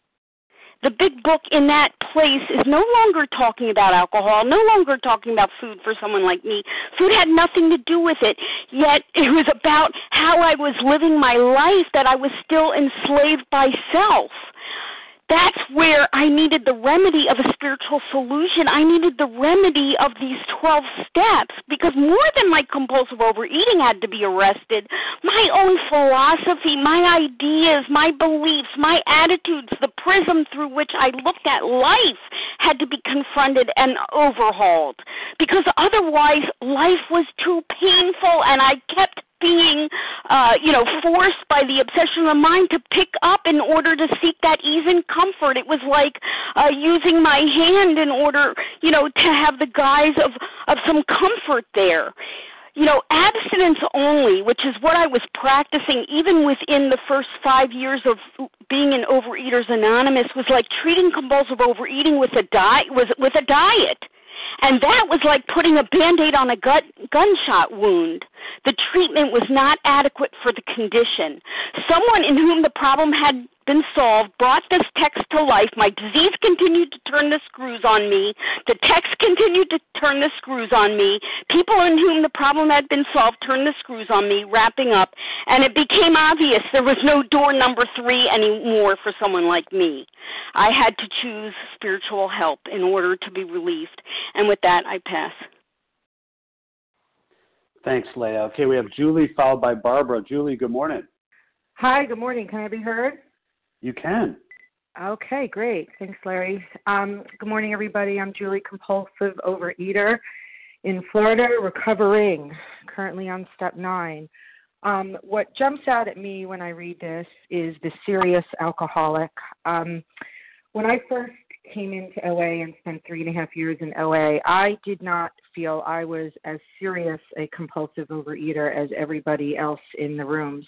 The big book in that place is no longer talking about alcohol, no longer talking about food for someone like me. Food had nothing to do with it, yet it was about how I was living my life, that I was still enslaved by self. That's where I needed the remedy of a spiritual solution. I needed the remedy of these twelve steps, because more than my compulsive overeating had to be arrested, my own philosophy, my ideas, my beliefs, my attitudes, the prism through which I looked at life had to be confronted and overhauled, because otherwise life was too painful, and I kept being, uh, you know, forced by the obsession of the mind to pick up in order to seek that ease and comfort. It was like uh, using my hand in order, you know, to have the guise of, of some comfort there. You know, abstinence only, which is what I was practicing even within the first five years of being in Overeaters Anonymous, was like treating compulsive overeating with a diet, was with a diet. And that was like putting a Band-Aid on a gut, gunshot wound. The treatment was not adequate for the condition. Someone in whom the problem had been solved brought this text to life. My disease continued to turn the screws on me. The text continued to turn the screws on me. People in whom the problem had been solved turned the screws on me, wrapping up. And it became obvious there was no door number three anymore for someone like me. I had to choose spiritual help in order to be relieved. And with that, I pass. Thanks, Leah. Okay, we have Julie followed by Barbara. Julie, good morning. Hi, good morning. Can I be heard? You can. Okay, great. Thanks, Larry. Um, good morning, everybody. I'm Julie, compulsive overeater in Florida, recovering, currently on step nine. Um, what jumps out at me when I read this is the serious alcoholic. Um, when I first came into O A and spent three and a half years in O A, I did not feel I was as serious a compulsive overeater as everybody else in the rooms.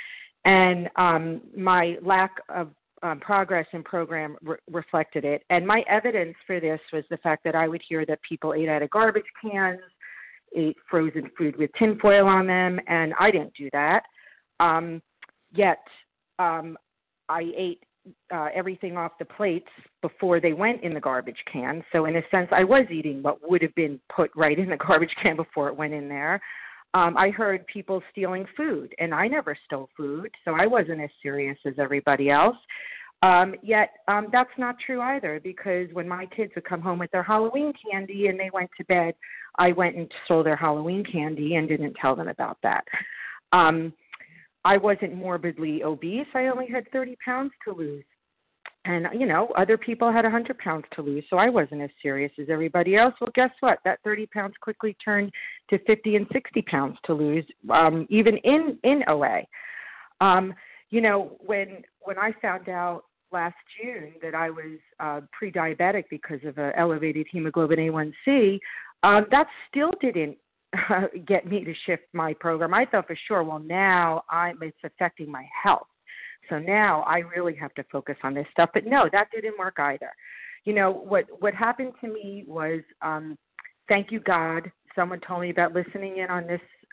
And um, my lack of um, progress in program re- reflected it. And my evidence for this was the fact that I would hear that people ate out of garbage cans, ate frozen food with tinfoil on them, and I didn't do that. Um, yet um, I ate uh, everything off the plates before they went in the garbage can. So in a sense, I was eating what would have been put right in the garbage can before it went in there. Um, I heard people stealing food, and I never stole food, so I wasn't as serious as everybody else. Um, yet um, that's not true either, because when my kids would come home with their Halloween candy and they went to bed, I went and stole their Halloween candy and didn't tell them about that. Um, I wasn't morbidly obese. I only had thirty pounds to lose. And, you know, other people had one hundred pounds to lose, so I wasn't as serious as everybody else. Well, guess what? That thirty pounds quickly turned to fifty and sixty pounds to lose, um, even in, in O A. Um, you know, when when I found out last June that I was uh, pre-diabetic because of an elevated hemoglobin A one C, um, that still didn't uh, get me to shift my program. I thought for sure, well, now I'm, it's affecting my health. So now I really have to focus on this stuff. But no, that didn't work either. You know, what, what happened to me was, um, thank you, God, someone told me about listening in on this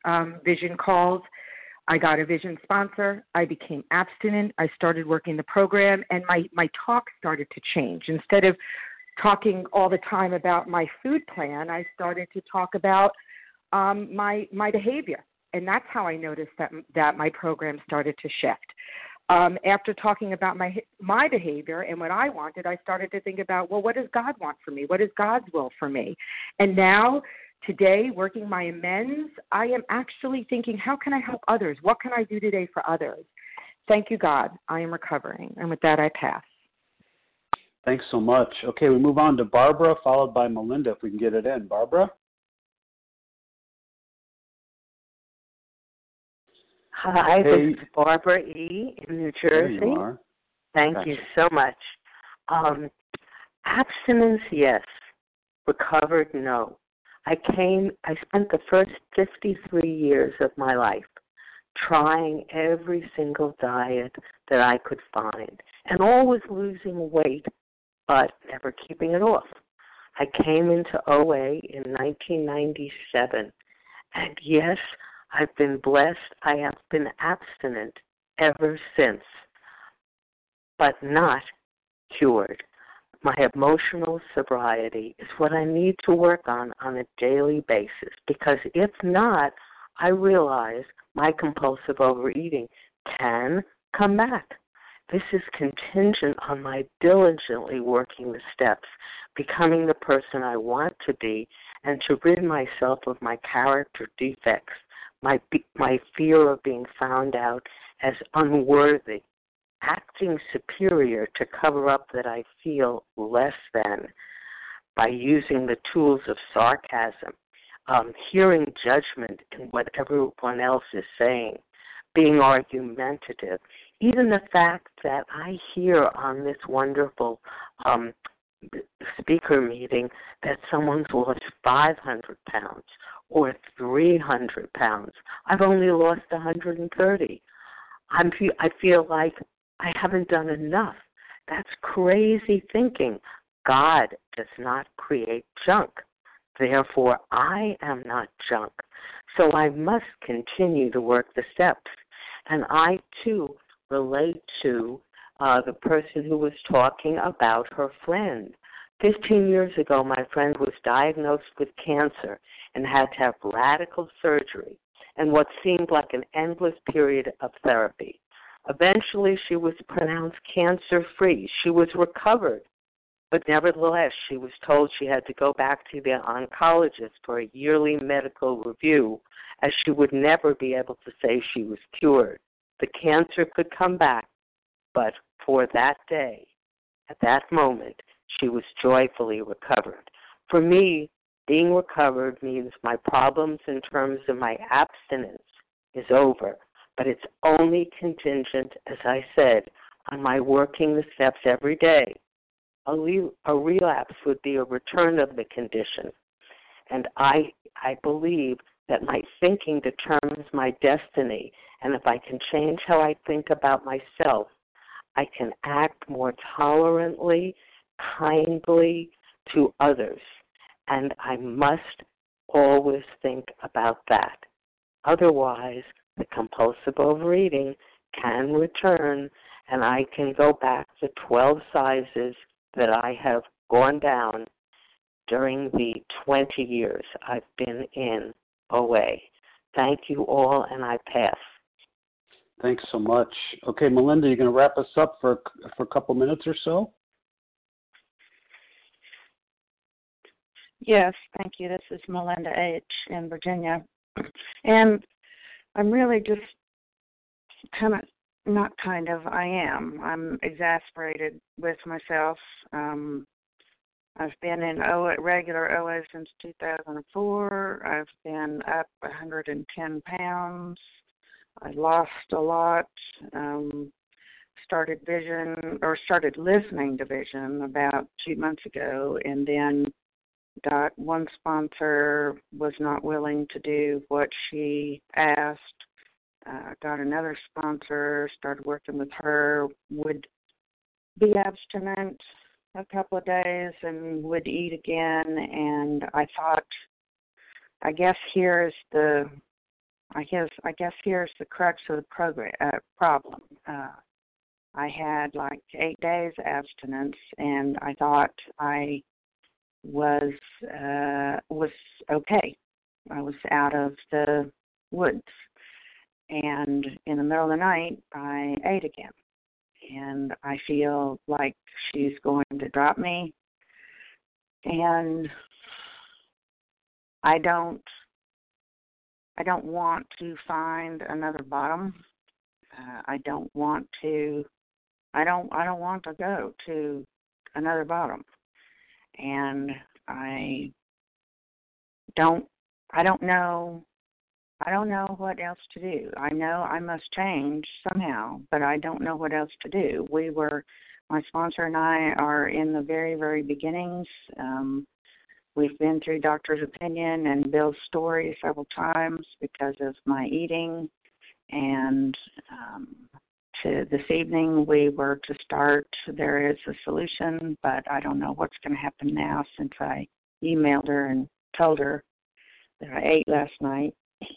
um, vision calls. I got a vision sponsor. I became abstinent. I started working the program, and my, my talk started to change. Instead of talking all the time about my food plan, I started to talk about um, my my behavior, and that's how I noticed that that my program started to shift. Um, after talking about my my behavior and what I wanted, I started to think about, well, what does God want for me? What is God's will for me? And now, today, working my amends, I am actually thinking, how can I help others? What can I do today for others? Thank you, God. I am recovering. And with that, I pass. Thanks so much. Okay, we move on to Barbara, followed by Melinda, if we can get it in. Barbara? Hi, Hey. this is Barbara E. in New There Jersey. you are. Thank Gotcha. you so much. Um, abstinence, yes. Recovered, no. I came, I spent the first fifty-three years of my life trying every single diet that I could find and always losing weight, but never keeping it off. I came into O A in nineteen ninety-seven, and yes, I've been blessed. I have been abstinent ever since, but not cured. My emotional sobriety is what I need to work on on a daily basis, because if not, I realize my compulsive overeating can come back. This is contingent on my diligently working the steps, becoming the person I want to be, and to rid myself of my character defects, my my fear of being found out as unworthy, acting superior to cover up that I feel less than, by using the tools of sarcasm, um, hearing judgment in what everyone else is saying, being argumentative. Even the fact that I hear on this wonderful um, speaker meeting that someone's lost five hundred pounds or three hundred pounds. I've only lost one hundred thirty. I'm, I feel like I haven't done enough. That's crazy thinking. God does not create junk. Therefore, I am not junk. So I must continue to work the steps. And I, too, relate to uh, the person who was talking about her friend. Fifteen years ago, my friend was diagnosed with cancer and had to have radical surgery and what seemed like an endless period of therapy. Eventually, she was pronounced cancer-free. She was recovered, but nevertheless, she was told she had to go back to the oncologist for a yearly medical review, as she would never be able to say she was cured. The cancer could come back, but for that day, at that moment, she was joyfully recovered. For me, being recovered means my problems in terms of my abstinence is over, but it's only contingent, as I said, on my working the steps every day. A, le- a relapse would be a return of the condition, and I I believe that my thinking determines my destiny, and if I can change how I think about myself, I can act more tolerantly, kindly to others, and I must always think about that. Otherwise, the compulsive overeating can return, and I can go back to twelve sizes that I have gone down during the twenty years I've been in O A. Thank you all, and I pass. Thanks so much. Okay, Melinda, you going to wrap us up for for a couple minutes or so? Yes, thank you. This is Melinda H. in Virginia. And I'm really just kind of, not kind of, I am. I'm exasperated with myself. Um, I've been in O A, regular O A since two thousand four. I've been up one hundred ten pounds. I lost a lot. Um, started vision, or started listening to vision about two months ago, and then got one sponsor was not willing to do what she asked. Uh, got another sponsor, started working with her, would be abstinent a couple of days and would eat again. And I thought, I guess here is the I guess I guess here's the crux of the program uh, problem. Uh, I had like eight days abstinence, and I thought I was uh, was okay. I was out of the woods, and in the middle of the night, I ate again, and I feel like she's going to drop me, and I don't. I don't want to find another bottom. Uh, I don't want to. I don't. I don't want to go to another bottom, and I don't. I don't know. I don't know what else to do. I know I must change somehow, but I don't know what else to do. We were. My sponsor and I are in the very, very beginnings. Um, We've been through Doctor's Opinion and Bill's Story several times because of my eating. And um, to this evening, we were to start There Is a Solution, but I don't know what's going to happen now since I emailed her and told her that I ate last night.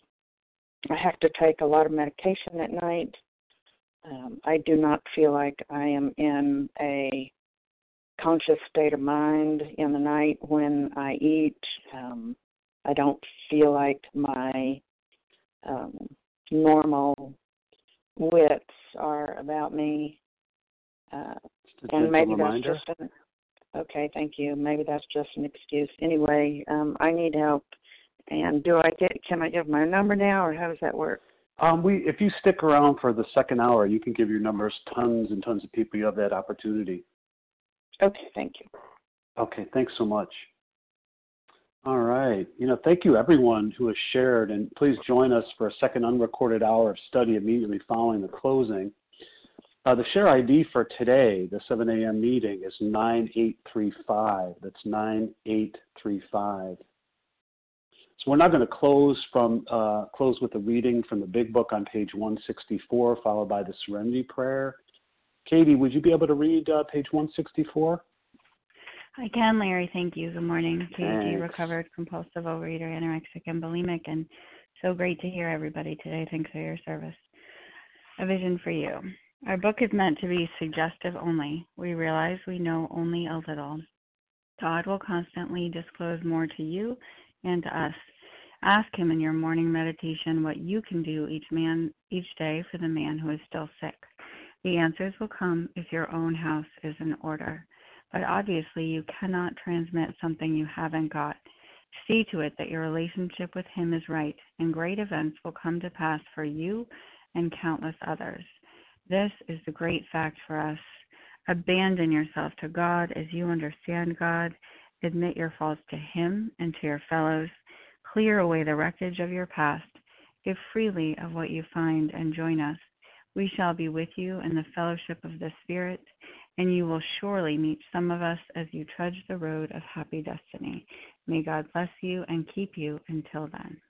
I have to take a lot of medication at night. Um, I do not feel like I am in a conscious state of mind in the night when I eat. Um, I don't feel like my um, normal wits are about me. Uh, and maybe reminder. that's just an, okay, thank you. Maybe that's just an excuse. Anyway, um, I need help. And do I get? Can I give my number now, or how does that work? Um, we, if you stick around for the second hour, you can give your numbers. Tons and tons of people. You have that opportunity. Okay, thank you. Okay, thanks so much. All right. You know, thank you everyone who has shared, and please join us for a second unrecorded hour of study immediately following the closing. Uh, the share I D for today, the seven a.m. meeting, is nine eight three five. That's nine eight three five. So we're now going to close from uh, close with a reading from the Big Book on page one sixty-four, followed by the Serenity Prayer. Katie, would you be able to read uh, page one sixty-four? I can, Larry. Thank you. Good morning. Katie G, Thanks. recovered compulsive overeater, anorexic, and bulimic, and so great to hear everybody today. Thanks for your service. A vision for you. Our book is meant to be suggestive only. We realize we know only a little. God will constantly disclose more to you and to us. Ask him in your morning meditation what you can do each man each day for the man who is still sick. The answers will come if your own house is in order. But obviously you cannot transmit something you haven't got. See to it that your relationship with him is right, and great events will come to pass for you and countless others. This is the great fact for us. Abandon yourself to God as you understand God. Admit your faults to him and to your fellows. Clear away the wreckage of your past. Give freely of what you find and join us. We shall be with you in the fellowship of the Spirit, and you will surely meet some of us as you trudge the road of happy destiny. May God bless you and keep you until then.